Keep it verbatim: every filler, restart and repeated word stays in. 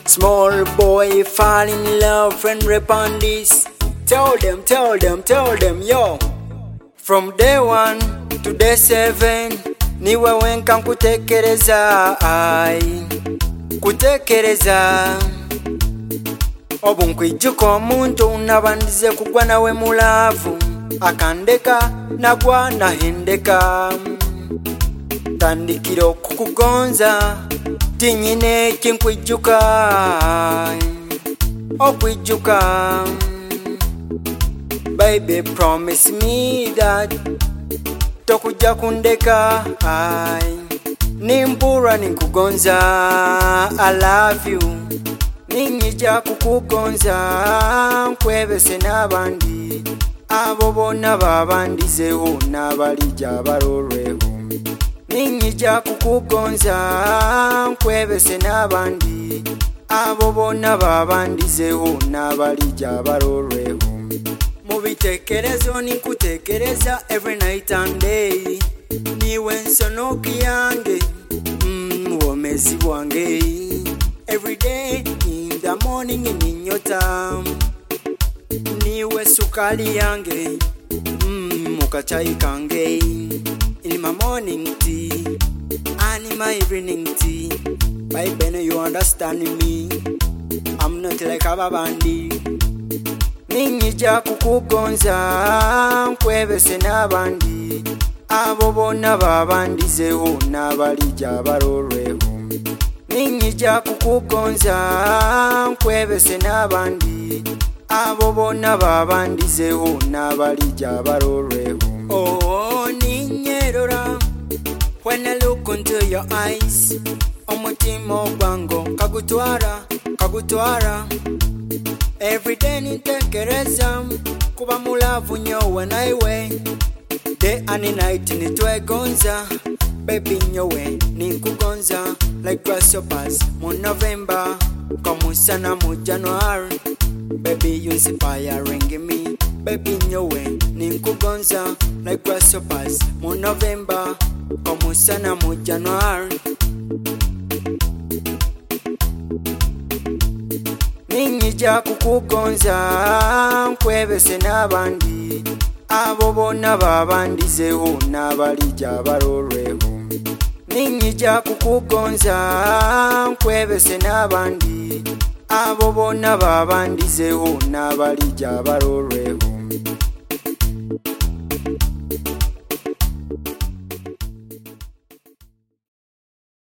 Small boy fall in love and rap on this. Tell them, tell them, tell them, yo. From day one to day seven, niwe wenka kutekereza, ai, kutekereza. Obu nkwijuka omuntu unabandize kugwa nawe mulavu, akandeka nagwa nahendeka. Tandikira okukugonza tinyine kinkwijuka, okwijuka. Baby, promise me that tokuja kundeka, ai, nimpura ninkugonza. I love you, ninyija kukugonza. Nkwebese n'abandi abo bonna babandizeho n'abalija balolweho. Ninyija kukugonza. Nkwebese n'abandi abo bonna babandizeho n'abalija balolweho. Mubitekerezo ninkutekereza every night and day. Niwe nsonoki yange, mm, womezi bwange. Every day in the morning ninyota. Niwe sukali yange, mm, mukachai kange. In my morning tea and in my evening tea. Baby, you understand me? I'm not like a babandi. Ninyija kukugonza. Nkwebese n'abandi abo bonna babandizeho n'abalija balolweho. Ninyija kukugonza. Nkwebese n'abandi abo bonna babandizeho n'abalija balolweho. Oh, ninyerora when I look into your eyes. Omutima ogwango kagutwara, kagutwara. Every day nintekereza kuba mulavu nyowe naiwe. Day and night nitwegonza. Baby nyowe ninkugonza. Like grasshoppers mu November, kamusana mu January. Baby you inspiring me. Baby nyowe ninkugonza. Like grasshoppers mu November, kamusana mu January. Ninyija kukugonza. Nkwebese n'abandi abo bonna babandizeho n'abalija balolweho. Ninyija kukugonza. Nkwebese n'abandi abo bonna babandizeho n'abalija balolweho.